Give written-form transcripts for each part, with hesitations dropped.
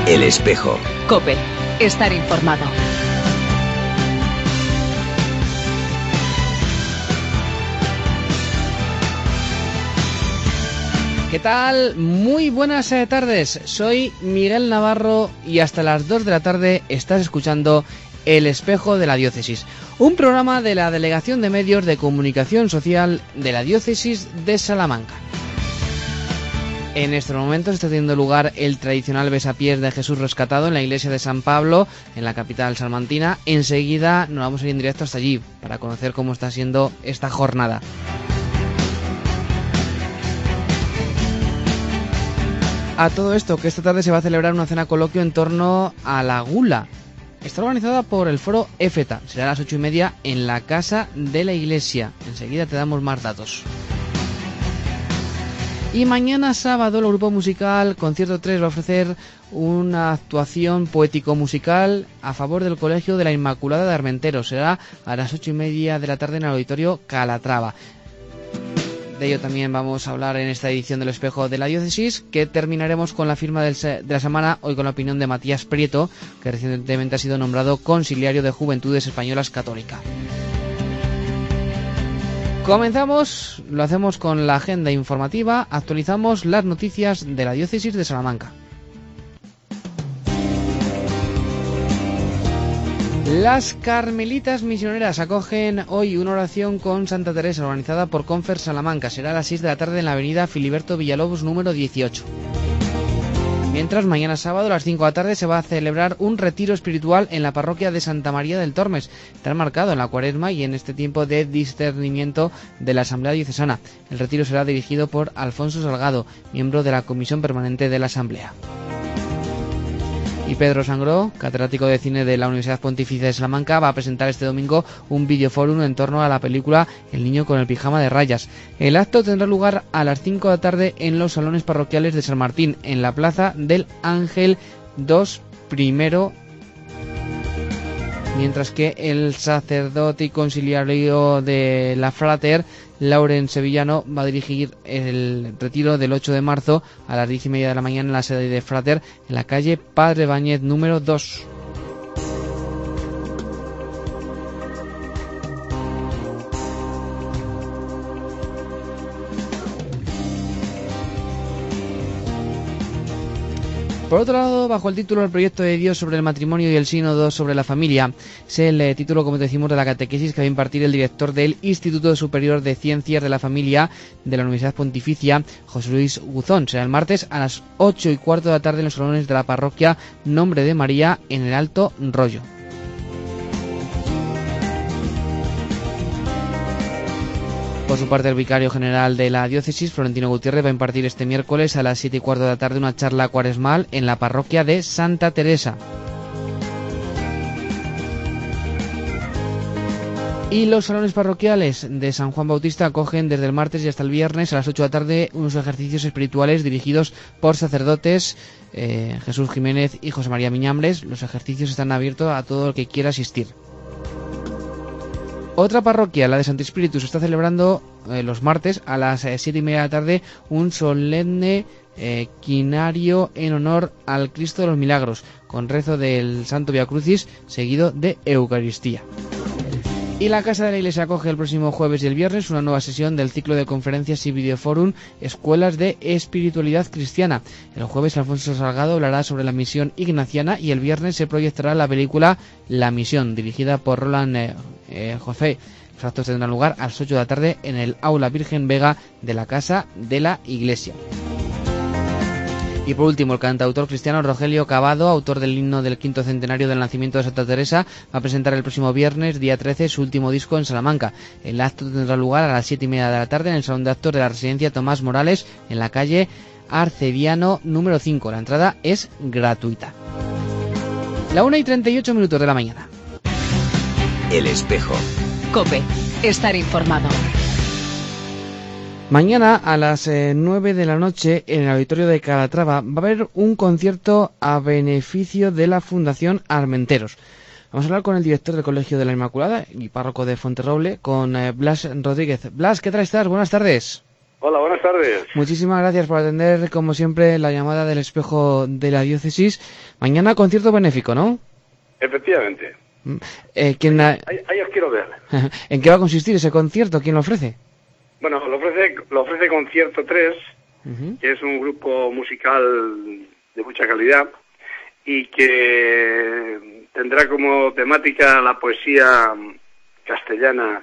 El Espejo. COPE. Estar informado. ¿Qué tal? Muy buenas tardes. Soy Miguel Navarro y hasta las 2 de la tarde estás escuchando El Espejo de la Diócesis, un programa de la Delegación de Medios de Comunicación Social de la Diócesis de Salamanca. En estos momentos está teniendo lugar el tradicional besapiés de Jesús rescatado en la iglesia de San Pablo, en la capital salmantina. Enseguida nos vamos a ir en directo hasta allí para conocer cómo está siendo esta jornada. A todo esto, que esta tarde se va a celebrar una cena coloquio en torno a la gula. Está organizada por el foro EFETA. Será a las 8:30 en la casa de la iglesia. Enseguida te damos más datos. Y mañana sábado el grupo musical Concierto 3 va a ofrecer una actuación poético-musical a favor del Colegio de la Inmaculada de Armenteros. Será a las 8:30 de la tarde en el Auditorio Calatrava. De ello también vamos a hablar en esta edición del Espejo de la Diócesis, que terminaremos con la firma de la semana, hoy con la opinión de Matías Prieto, que recientemente ha sido nombrado Consiliario de Juventudes Españolas Católica. Comenzamos, lo hacemos con la agenda informativa, actualizamos las noticias de la Diócesis de Salamanca. Las Carmelitas Misioneras acogen hoy una oración con Santa Teresa organizada por Confer Salamanca. Será a las 6 de la tarde en la avenida Filiberto Villalobos número 18. Mientras mañana sábado a las 5 de la tarde se va a celebrar un retiro espiritual en la parroquia de Santa María del Tormes. Está marcado en la Cuaresma y en este tiempo de discernimiento de la Asamblea Diocesana. El retiro será dirigido por Alfonso Salgado, miembro de la Comisión Permanente de la Asamblea. Y Pedro Sangró, catedrático de cine de la Universidad Pontificia de Salamanca, va a presentar este domingo un videoforum en torno a la película El niño con el pijama de rayas. El acto tendrá lugar a las 5 de la tarde en los salones parroquiales de San Martín, en la Plaza del Ángel II, mientras que el sacerdote y conciliario de la Frater, Lauren Sevillano, va a dirigir el retiro del 8 de marzo a las 10:30 de la mañana en la sede de Frater, en la calle Padre Báñez número 2. Por otro lado, bajo el título El proyecto de Dios sobre el matrimonio y el sínodo sobre la familia, es el título, como decimos, de la catequesis que va a impartir el director del Instituto Superior de Ciencias de la Familia de la Universidad Pontificia, José Luis Guzón. Será el martes a las 8:15 de la tarde en los salones de la parroquia Nombre de María en el Alto Rollo. Por su parte, el vicario general de la diócesis, Florentino Gutiérrez, va a impartir este miércoles a las 7:15 de la tarde una charla cuaresmal en la parroquia de Santa Teresa. Y los salones parroquiales de San Juan Bautista acogen desde el martes y hasta el viernes a las 8 de la tarde unos ejercicios espirituales dirigidos por sacerdotes Jesús Jiménez y José María Miñambres. Los ejercicios están abiertos a todo el que quiera asistir. Otra parroquia, la de Santo Espíritu, se está celebrando los martes a las 7:30 de la tarde un solemne quinario en honor al Cristo de los Milagros, con rezo del Santo Via Crucis seguido de Eucaristía. Y la Casa de la Iglesia acoge el próximo jueves y el viernes una nueva sesión del ciclo de conferencias y videoforum Escuelas de Espiritualidad Cristiana. El jueves Alfonso Salgado hablará sobre la misión ignaciana y el viernes se proyectará la película La Misión, dirigida por Roland José. Los actos tendrán lugar a las 8 de la tarde en el Aula Virgen Vega de la Casa de la Iglesia. Y por último, el cantautor cristiano Rogelio Cavado, autor del himno del 5º centenario del nacimiento de Santa Teresa, va a presentar el próximo viernes, día 13, su último disco en Salamanca. El acto tendrá lugar a las 7:30 de la tarde en el Salón de Actos de la Residencia Tomás Morales, en la calle Arcediano número 5. La entrada es gratuita. La 1:38 de la mañana. El Espejo. COPE. Estar informado. Mañana a las 9 de la noche en el Auditorio de Calatrava va a haber un concierto a beneficio de la Fundación Armenteros. Vamos a hablar con el director del Colegio de la Inmaculada y párroco de Fuenterroble, con Blas Rodríguez. Blas, ¿qué tal estás? Buenas tardes. Hola, buenas tardes. Muchísimas gracias por atender, como siempre, la llamada del Espejo de la Diócesis. Mañana concierto benéfico, ¿no? Efectivamente. Ahí os quiero ver. ¿En qué va a consistir ese concierto? ¿Quién lo ofrece? Bueno, lo ofrece Concierto 3, que es un grupo musical de mucha calidad y que tendrá como temática la poesía castellana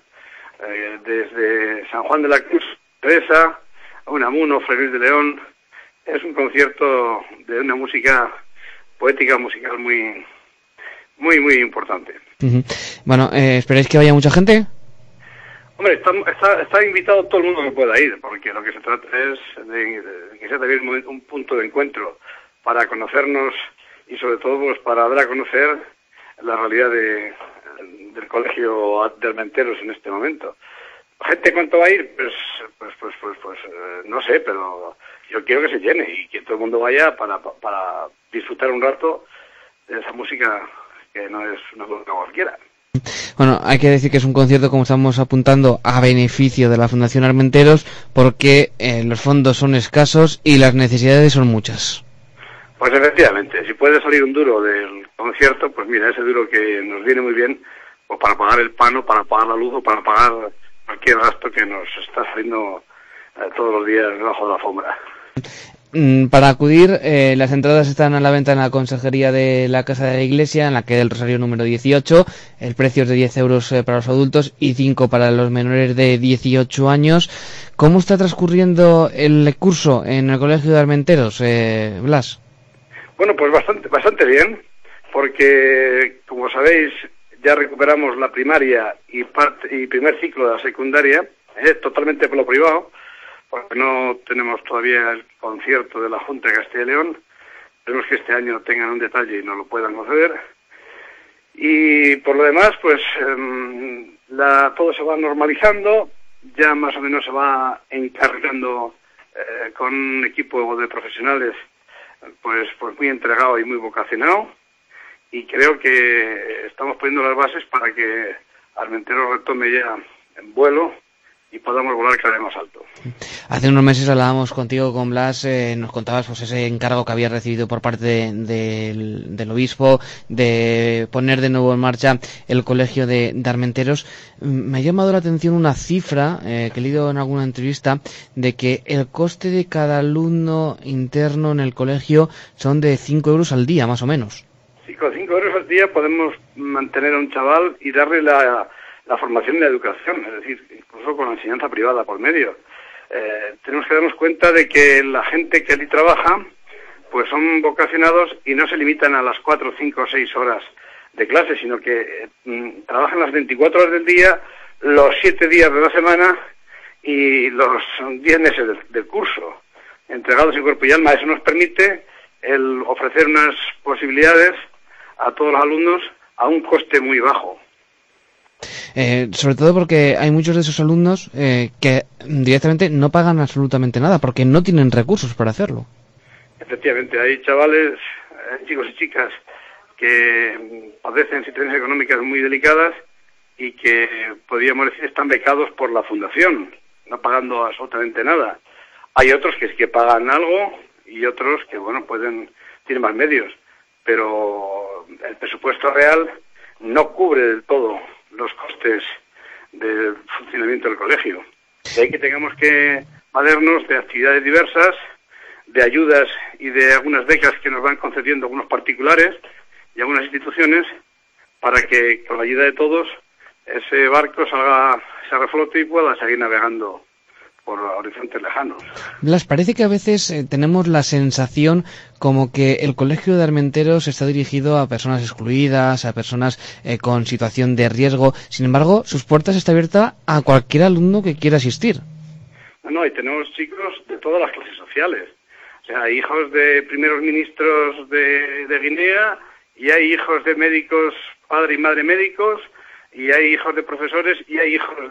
desde San Juan de la Cruz, Teresa, Unamuno, Fray de León. Es un concierto de una música poética, musical muy importante. Bueno, ¿esperáis que vaya mucha gente? Hombre, está invitado todo el mundo que pueda ir, porque lo que se trata es de que sea también un punto de encuentro para conocernos y sobre todo pues para dar a conocer la realidad del Colegio de Armenteros en este momento. ¿Gente cuánto va a ir? Pues no sé, pero yo quiero que se llene y que todo el mundo vaya para disfrutar un rato de esa música que no es una música cualquiera. Bueno, hay que decir que es un concierto, como estamos apuntando, a beneficio de la Fundación Armenteros, porque los fondos son escasos y las necesidades son muchas. Pues efectivamente, si puede salir un duro del concierto, pues mira, ese duro que nos viene muy bien, o para pagar el pan, o para pagar la luz, o para pagar cualquier gasto que nos está saliendo todos los días debajo de la alfombra. Para acudir, las entradas están a la venta en la Consejería de la Casa de la Iglesia, en la calle del Rosario número 18. El precio es de 10 euros para los adultos y 5 para los menores de 18 años. ¿Cómo está transcurriendo el curso en el Colegio de Armenteros, Blas? Bueno, pues bastante bien, porque, como sabéis, ya recuperamos la primaria y primer ciclo de la secundaria, totalmente por lo privado, porque no tenemos todavía el concierto de la Junta de Castilla y León. Esperemos que este año tengan un detalle y nos lo puedan conceder. Y por lo demás, pues todo se va normalizando, ya más o menos se va encargando con un equipo de profesionales pues muy entregado y muy vocacionado, y creo que estamos poniendo las bases para que Armenteros retome ya en vuelo y podamos volar cada vez más alto. Hace unos meses hablábamos contigo, con Blas, nos contabas pues ese encargo que habías recibido por parte del obispo de poner de nuevo en marcha el colegio de Armenteros. Me ha llamado la atención una cifra que he leído en alguna entrevista, de que el coste de cada alumno interno en el colegio son de 5 euros al día, más o menos. Sí, con 5 euros al día podemos mantener a un chaval y darle la formación y la educación, es decir, incluso con la enseñanza privada por medio. Tenemos que darnos cuenta de que la gente que allí trabaja pues son vocacionados y no se limitan a las 4, 5 o 6 horas de clase, sino que trabajan las 24 horas del día, los 7 días de la semana y los 10 meses del curso, entregados en cuerpo y alma. Eso nos permite el ofrecer unas posibilidades a todos los alumnos a un coste muy bajo. Sobre todo porque hay muchos de esos alumnos que directamente no pagan absolutamente nada, porque no tienen recursos para hacerlo. Efectivamente, hay chavales, chicos y chicas, que padecen situaciones económicas muy delicadas y que, podríamos decir, están becados por la Fundación, no pagando absolutamente nada. Hay otros que sí que pagan algo y otros que, bueno, tienen más medios, pero el presupuesto real no cubre del todo los costes del funcionamiento del colegio. De ahí que tengamos que valernos de actividades diversas, de ayudas y de algunas becas que nos van concediendo algunos particulares y algunas instituciones, para que con la ayuda de todos ese barco se reflote y pueda seguir navegando por horizontes lejanos. Blas, parece que a veces tenemos la sensación como que el Colegio de Armenteros está dirigido a personas excluidas, a personas con situación de riesgo. Sin embargo, sus puertas están abiertas a cualquier alumno que quiera asistir. No, y tenemos chicos de todas las clases sociales. O sea, hay hijos de primeros ministros de Guinea, y hay hijos de médicos, padre y madre médicos, y hay hijos de profesores, y hay hijos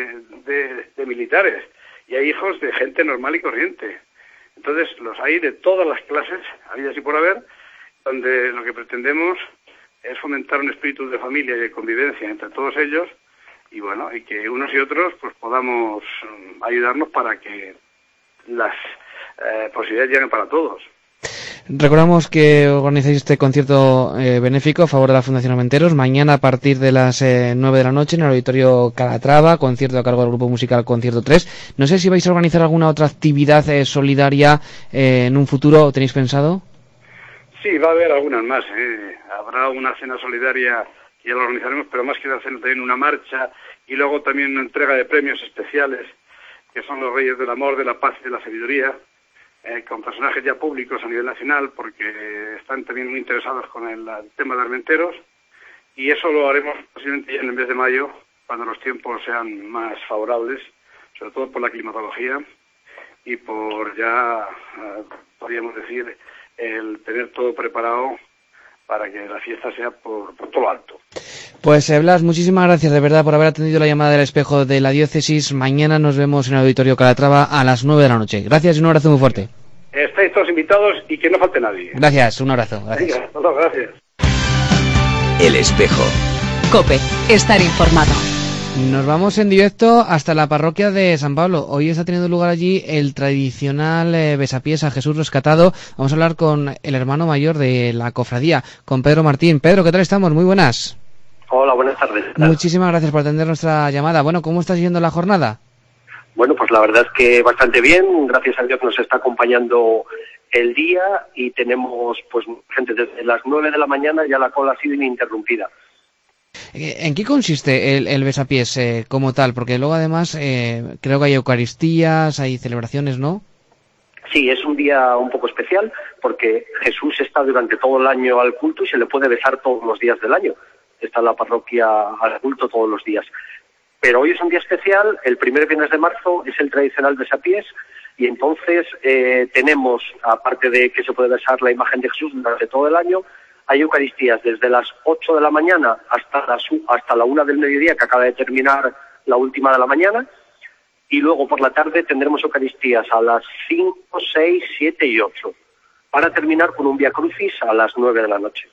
de militares, y hay hijos de gente normal y corriente. Entonces, los hay de todas las clases, habidas y por haber, donde lo que pretendemos es fomentar un espíritu de familia y de convivencia entre todos ellos, y bueno, y que unos y otros pues podamos ayudarnos para que las posibilidades lleguen para todos. Recordamos que organizáis este concierto benéfico a favor de la Fundación Armenteros mañana a partir de las 9 de la noche en el Auditorio Calatrava, concierto a cargo del grupo musical Concierto 3. No sé si vais a organizar alguna otra actividad solidaria en un futuro, ¿tenéis pensado? Sí, va a haber algunas más. Habrá una cena solidaria que ya la organizaremos, pero más que la cena también una marcha y luego también una entrega de premios especiales que son los Reyes del Amor, de la Paz y de la Sabiduría, con personajes ya públicos a nivel nacional, porque están también muy interesados con el tema de Armenteros, y eso lo haremos posiblemente ya en el mes de mayo, cuando los tiempos sean más favorables, sobre todo por la climatología y por ya, podríamos decir, el tener todo preparado para que la fiesta sea por todo lo alto. Pues Blas, muchísimas gracias de verdad por haber atendido la llamada del Espejo de la Diócesis. Mañana nos vemos en el Auditorio Calatrava a las 9 de la noche. Gracias y un abrazo muy fuerte. Estáis todos invitados y que no falte nadie. Gracias, un abrazo. Gracias. Venga, todos, gracias. El Espejo. COPE, estar informado. Nos vamos en directo hasta la parroquia de San Pablo. Hoy está teniendo lugar allí el tradicional besapiés a Jesús rescatado. Vamos a hablar con el hermano mayor de la cofradía, con Pedro Martín. Pedro, ¿qué tal estamos? Muy buenas. Hola, buenas tardes. Muchísimas gracias por atender nuestra llamada. Bueno, ¿cómo está siguiendo la jornada? Bueno, pues la verdad es que bastante bien. Gracias a Dios nos está acompañando el día y tenemos pues gente desde las 9 de la mañana, ya la cola ha sido ininterrumpida. ¿En qué consiste el besapiés como tal? Porque luego además creo que hay eucaristías, hay celebraciones, ¿no? Sí, es un día un poco especial porque Jesús está durante todo el año al culto y se le puede besar todos los días del año. Está en la parroquia al culto todos los días. Pero hoy es un día especial, el primer viernes de marzo es el tradicional besapiés y entonces tenemos, aparte de que se puede besar la imagen de Jesús durante todo el año, hay eucaristías desde las 8 de la mañana hasta la 1 del mediodía, que acaba de terminar la última de la mañana, y luego por la tarde tendremos eucaristías a las 5, 6, 7 y 8, para terminar con un Vía Crucis a las 9 de la noche.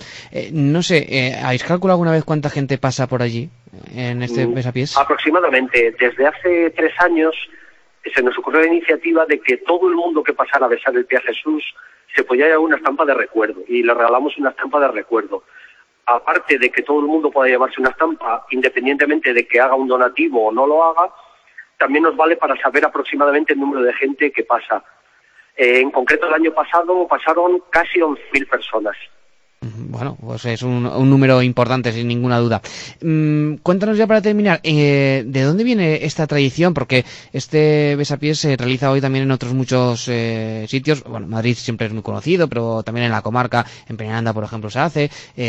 No sé, ¿habéis calculado alguna vez cuánta gente pasa por allí en este besapiés? Aproximadamente, desde hace 3 años se nos ocurrió la iniciativa de que todo el mundo que pasara a besar el pie a Jesús se podía llevar una estampa de recuerdo, y le regalamos una estampa de recuerdo. Aparte de que todo el mundo pueda llevarse una estampa, independientemente de que haga un donativo o no lo haga, también nos vale para saber aproximadamente el número de gente que pasa. En concreto, el año pasado pasaron casi 11.000 personas. Bueno, pues es un número importante, sin ninguna duda. Cuéntanos ya para terminar, ¿de dónde viene esta tradición? Porque este besapiés se realiza hoy también en otros muchos sitios. Bueno, Madrid siempre es muy conocido, pero también en la comarca, en Peñaranda, por ejemplo, se hace.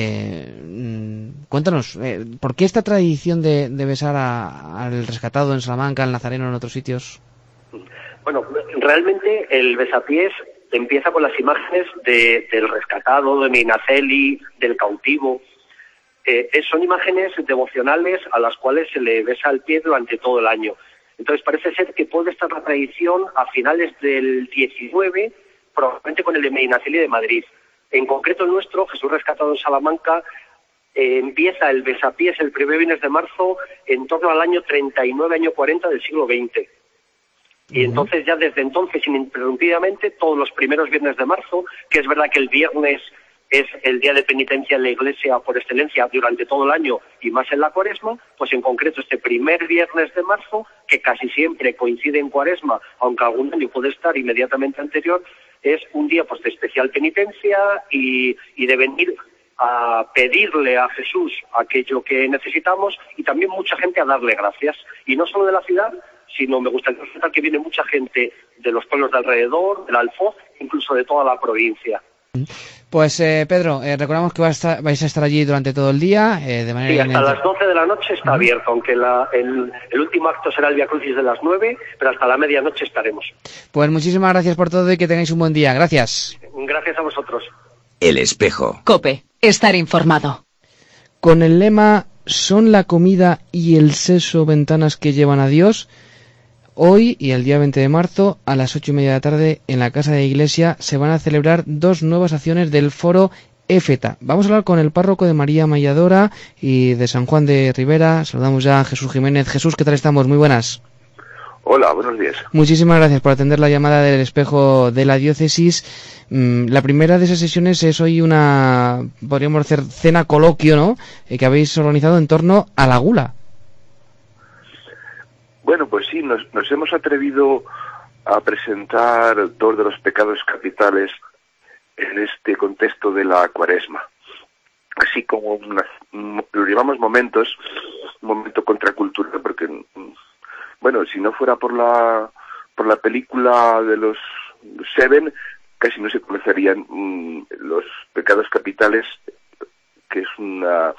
Cuéntanos, ¿por qué esta tradición de besar al rescatado en Salamanca, al nazareno en otros sitios? Bueno, realmente el besapiés empieza con las imágenes del rescatado, de Medinaceli, del cautivo. Son imágenes devocionales a las cuales se le besa el pie durante todo el año. Entonces parece ser que puede estar la tradición a finales del 19, probablemente con el de Medinaceli de Madrid. En concreto el nuestro, Jesús rescatado en Salamanca, empieza el besapiés el primer viernes de marzo en torno al año 39, año 40 del siglo XX. Y entonces ya desde entonces, ininterrumpidamente, todos los primeros viernes de marzo, que es verdad que el viernes es el día de penitencia en la Iglesia por excelencia durante todo el año y más en la Cuaresma, pues en concreto este primer viernes de marzo, que casi siempre coincide en Cuaresma, aunque algún año puede estar inmediatamente anterior, es un día pues de especial penitencia y de venir a pedirle a Jesús aquello que necesitamos y también mucha gente a darle gracias. Y no solo de la ciudad, sino me gustaría resaltar que viene mucha gente de los pueblos de alrededor, del Alfoz, incluso de toda la provincia. Pues Pedro, recordamos que vais a estar allí durante todo el día. De manera sí, hasta las 12 de la noche está abierto, aunque el último acto será el Vía Crucis de las 9, pero hasta la medianoche estaremos. Pues muchísimas gracias por todo y que tengáis un buen día. Gracias. Gracias a vosotros. El Espejo. COPE, estar informado. Con el lema "Son la comida y el seso ventanas que llevan a Dios", hoy y el día 20 de marzo, a las 8:30 de la tarde, en la Casa de Iglesia, se van a celebrar 2 nuevas acciones del Foro Éfeta. Vamos a hablar con el párroco de María Malladora y de San Juan de Ribera. Saludamos ya a Jesús Jiménez. Jesús, ¿qué tal estamos? Muy buenas. Hola, buenos días. Muchísimas gracias por atender la llamada del Espejo de la Diócesis. La primera de esas sesiones es hoy una, podríamos decir, cena coloquio, ¿no? Que habéis organizado en torno a la gula. Bueno, pues sí, nos hemos atrevido a presentar dos de los pecados capitales en este contexto de la Cuaresma. Así como lo llamamos un momento contracultural, porque, bueno, si no fuera por la película de los Seven, casi no se conocerían los pecados capitales, que es una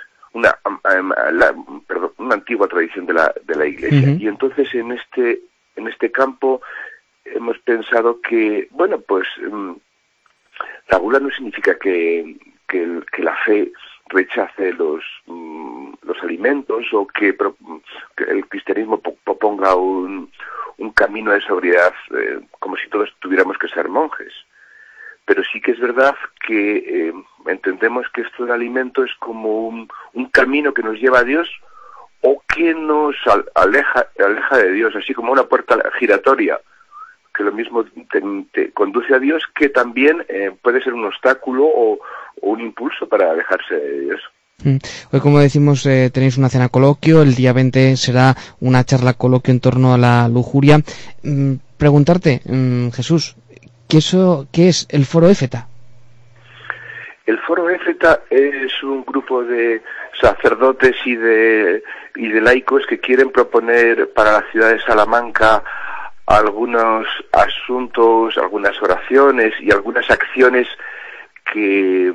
antigua tradición de la Iglesia. Y entonces en este campo hemos pensado que, bueno, pues la gula no significa que la fe rechace los alimentos, o que el cristianismo proponga un camino de sobriedad como si todos tuviéramos que ser monjes. Pero sí que es verdad que entendemos que esto del alimento es como un camino que nos lleva a Dios, o que nos aleja de Dios, así como una puerta giratoria, que lo mismo te conduce a Dios, que también puede ser un obstáculo o un impulso para alejarse de Dios. Hoy, como decimos, tenéis una cena coloquio, el día 20 será una charla coloquio en torno a la lujuria. Preguntarte, Jesús, ¿qué es el Foro Éfeta? El Foro Éfeta es un grupo de sacerdotes y de laicos que quieren proponer para la ciudad de Salamanca algunos asuntos, algunas oraciones y algunas acciones que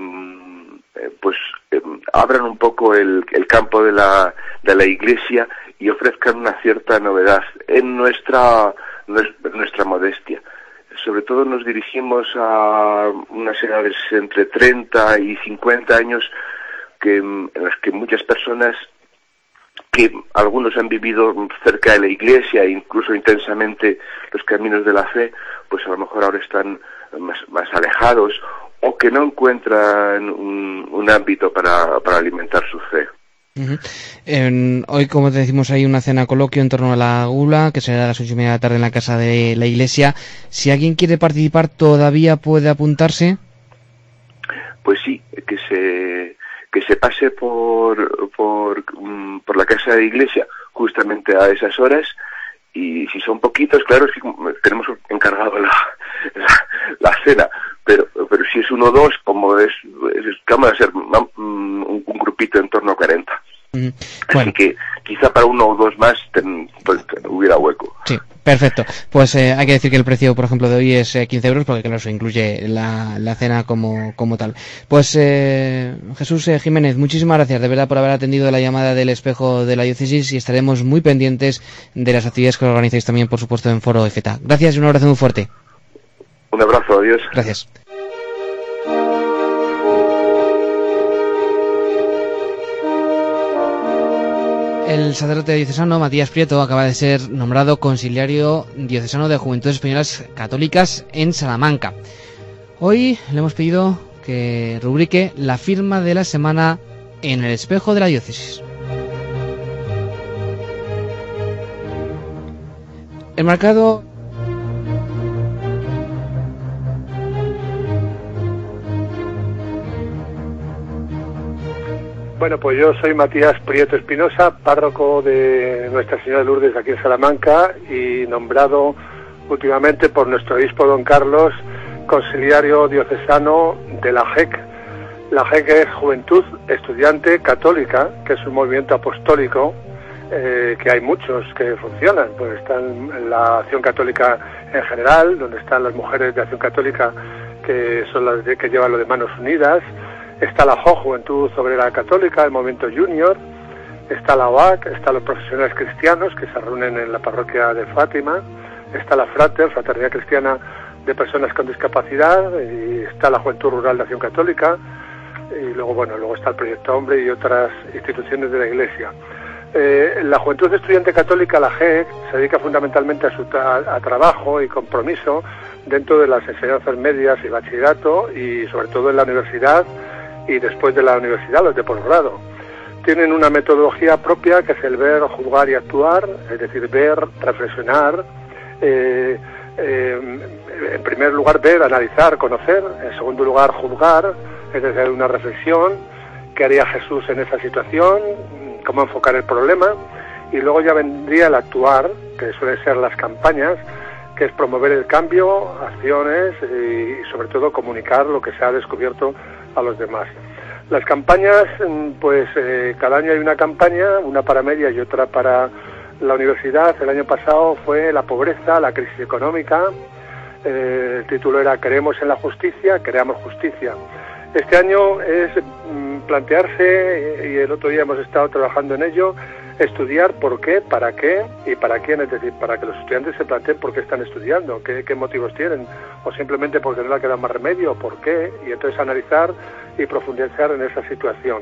abran un poco el campo de la Iglesia y ofrezcan una cierta novedad en nuestra modestia. Sobre todo nos dirigimos a unas edades entre 30 y 50 años en las que muchas personas, que algunos han vivido cerca de la Iglesia e incluso intensamente los caminos de la fe, pues a lo mejor ahora están más alejados, o que no encuentran un ámbito para alimentar su fe. Hoy, como te decimos, hay una cena coloquio en torno a la gula, que será a las 8:30 de la tarde en la casa de la Iglesia. Si alguien quiere participar, ¿todavía puede apuntarse? Pues sí, que se pase por la casa de la Iglesia justamente a esas horas, y si son poquitos, claro, es que tenemos encargado la cena, pero si es uno o dos, como vamos a ser un grupito en torno a 40. Bueno. Así que quizá para uno o dos más hubiera hueco. Sí, perfecto. Pues hay que decir que el precio, por ejemplo, de hoy es 15 euros, porque claro, eso incluye la cena como tal. Pues Jesús Jiménez, muchísimas gracias de verdad por haber atendido la llamada del Espejo de la Diócesis, y estaremos muy pendientes de las actividades que organizáis también, por supuesto, en Foro Éfeta. Gracias y un abrazo muy fuerte. Un abrazo, adiós. Gracias. El sacerdote diocesano Matías Prieto acaba de ser nombrado conciliario diocesano de Juventudes Españolas Católicas en Salamanca. Hoy le hemos pedido que rubrique la firma de la semana en el Espejo de la Diócesis. Enmarcado. Bueno, pues yo soy Matías Prieto Espinosa, párroco de Nuestra Señora de Lourdes aquí en Salamanca, y nombrado últimamente por nuestro obispo don Carlos conciliario diocesano de la JEC. La JEC es Juventud Estudiante Católica, que es un movimiento apostólico que hay muchos que funcionan. Pues están la Acción Católica en general, donde están las mujeres de Acción Católica, que son las que llevan lo de Manos Unidas. Está la JO, Juventud Obrera Católica, el Movimiento Junior. Está la OAC, están los profesionales cristianos que se reúnen en la parroquia de Fátima. Está la Frater, Fraternidad Cristiana de Personas con Discapacidad. Y está la Juventud Rural de Acción Católica. Y luego está el Proyecto Hombre y otras instituciones de la Iglesia. La Juventud Estudiante Católica, la JEC, se dedica fundamentalmente a trabajo y compromiso dentro de las enseñanzas medias y bachillerato, y sobre todo en la universidad y después de la universidad, los de posgrado. tienen una metodología propia que es el ver, juzgar y actuar, es decir, ver, reflexionar, en primer lugar ver, analizar, conocer, en segundo lugar juzgar, es decir, una reflexión, qué haría Jesús en esa situación, cómo enfocar el problema, y luego ya vendría el actuar, que suelen ser las campañas, que es promover el cambio, acciones y sobre todo comunicar lo que se ha descubierto a los demás. Las campañas, pues cada año hay una campaña, una para media y otra para la universidad. El año pasado fue la pobreza, la crisis económica. El título era Creemos en la justicia, creamos justicia. Este año es plantearse, y el otro día hemos estado trabajando en ello, estudiar por qué, para qué y para quién, es decir, para que los estudiantes se planteen por qué están estudiando, qué motivos tienen, o simplemente porque no le queda más remedio, por qué, y entonces analizar y profundizar en esa situación.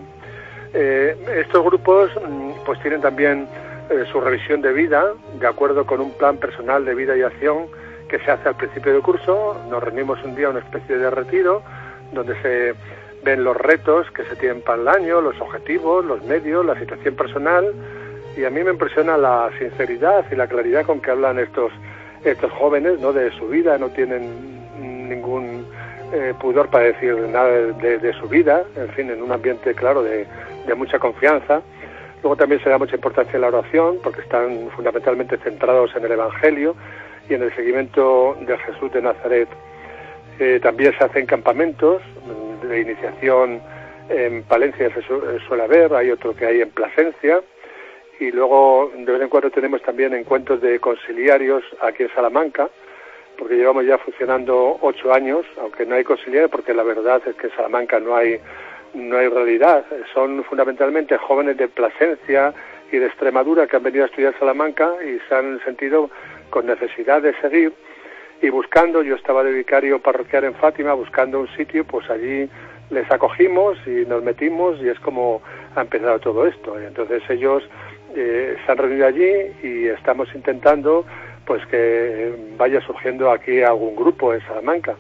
Estos grupos pues tienen también su revisión de vida, de acuerdo con un plan personal de vida y acción que se hace al principio del curso. Nos reunimos un día, una especie de retiro, donde se ven los retos que se tienen para el año, los objetivos, los medios, la situación personal, y a mí me impresiona la sinceridad y la claridad con que hablan estos jóvenes, ¿no?, de su vida. No tienen ningún pudor para decir nada de su vida, en fin, en un ambiente claro de mucha confianza. Luego también se da mucha importancia en la oración, porque están fundamentalmente centrados en el Evangelio y en el seguimiento de Jesús de Nazaret. También se hacen campamentos de iniciación. En Palencia se suele haber, hay otro que hay en Plasencia, y luego de vez en cuando tenemos también encuentros de conciliarios aquí en Salamanca, porque llevamos ya funcionando 8 años, aunque no hay conciliarios, porque la verdad es que en Salamanca no hay realidad. Son fundamentalmente jóvenes de Plasencia y de Extremadura que han venido a estudiar Salamanca y se han sentido con necesidad de seguir, y buscando, yo estaba de vicario parroquial en Fátima, buscando un sitio, pues allí les acogimos y nos metimos, y es como ha empezado todo esto. Y entonces ellos se han reunido allí y estamos intentando pues que vaya surgiendo aquí algún grupo en Salamanca.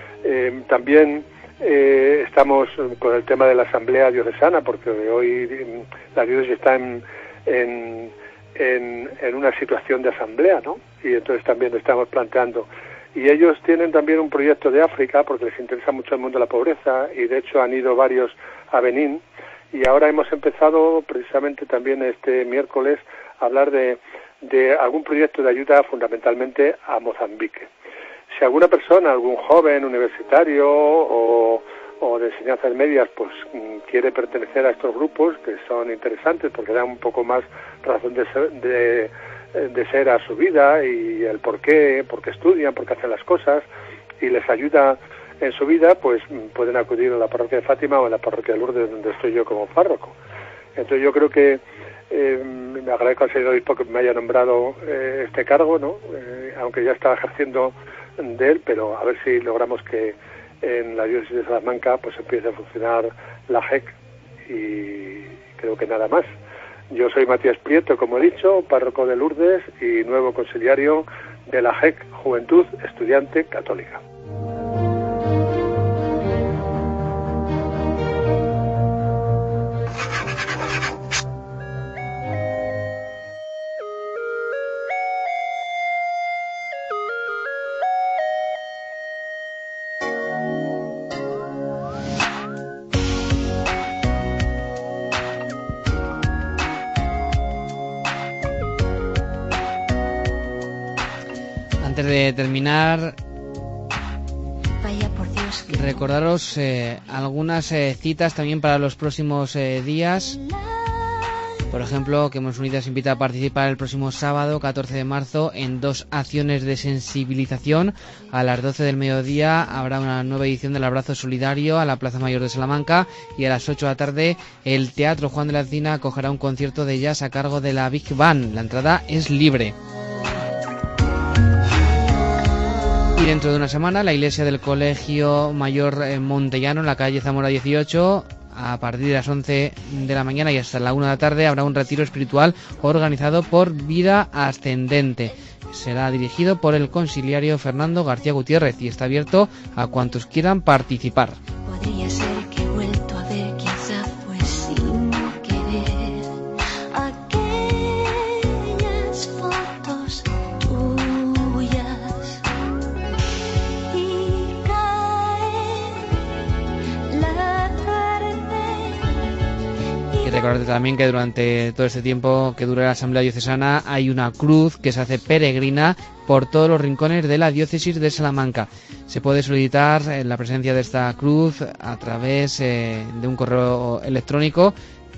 También estamos con el tema de la asamblea diocesana, porque hoy la diócesis está en una situación de asamblea, ¿no? Y entonces también estamos planteando. Y ellos tienen también un proyecto de África, porque les interesa mucho el mundo de la pobreza, y de hecho han ido varios a Benín, y ahora hemos empezado precisamente también este miércoles a hablar de algún proyecto de ayuda fundamentalmente a Mozambique. Si alguna persona, algún joven universitario o de enseñanzas medias, pues quiere pertenecer a estos grupos, que son interesantes porque dan un poco más razón de ser a su vida, y el por qué estudian, por qué hacen las cosas, y les ayuda en su vida, pues pueden acudir a la parroquia de Fátima o a la parroquia de Lourdes, donde estoy yo como párroco. Entonces yo creo que me agradezco al señor obispo que me haya nombrado este cargo, ¿no? Aunque ya estaba ejerciendo de él, pero a ver si logramos que en la diócesis de Salamanca pues empiece a funcionar la JEC, y creo que nada más. Yo soy Matías Prieto, como he dicho, párroco de Lourdes y nuevo conciliario de la JEC, Juventud Estudiante Católica. Antes de terminar, recordaros algunas citas también para los próximos días. Por ejemplo, que Mons Unidas invita a participar el próximo sábado, 14 de marzo, en 2 acciones de sensibilización. A las 12 del mediodía habrá una nueva edición del Abrazo Solidario a la Plaza Mayor de Salamanca, y a las 8 de la tarde el Teatro Juan de la Encina acogerá un concierto de jazz a cargo de la Big Band. La entrada es libre. Y dentro de una semana, la iglesia del Colegio Mayor Montellano, en la calle Zamora 18, a partir de las 11 de la mañana y hasta la 1 de la tarde, habrá un retiro espiritual organizado por Vida Ascendente. Será dirigido por el conciliario Fernando García Gutiérrez y está abierto a cuantos quieran participar. Podría ser que he vuelto a ver quizá, pues sin querer. Recordarte también que durante todo este tiempo que dura la Asamblea Diocesana hay una cruz que se hace peregrina por todos los rincones de la diócesis de Salamanca. Se puede solicitar la presencia de esta cruz a través de un correo electrónico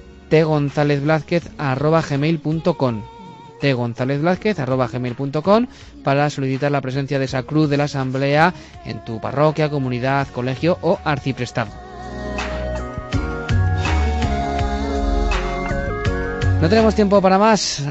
tgonzalezblázquez@gmail.com tgonzalezblázquez@gmail.com para solicitar la presencia de esa cruz de la Asamblea en tu parroquia, comunidad, colegio o arciprestazgo. No tenemos tiempo para más.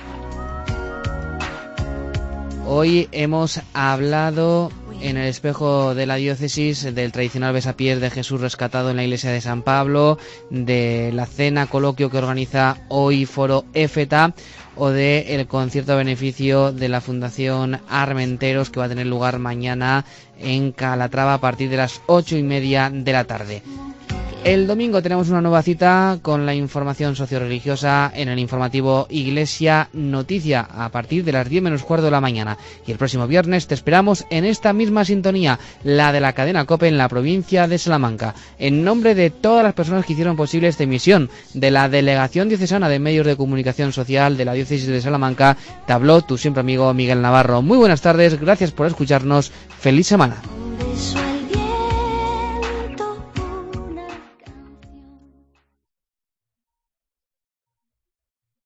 Hoy hemos hablado en el espejo de la diócesis del tradicional besapiés de Jesús rescatado en la iglesia de San Pablo, de la cena coloquio que organiza hoy Foro Éfeta o de el concierto a beneficio de la Fundación Armenteros que va a tener lugar mañana en Calatrava a partir de las 8:30 de la tarde. El domingo tenemos una nueva cita con la información socioreligiosa en el informativo Iglesia Noticia a partir de las 10 menos cuarto de la mañana. Y el próximo viernes te esperamos en esta misma sintonía, la de la cadena COPE en la provincia de Salamanca. En nombre de todas las personas que hicieron posible esta emisión, de la Delegación Diocesana de Medios de Comunicación Social de la Diócesis de Salamanca, te habló tu siempre amigo Miguel Navarro. Muy buenas tardes, gracias por escucharnos, feliz semana.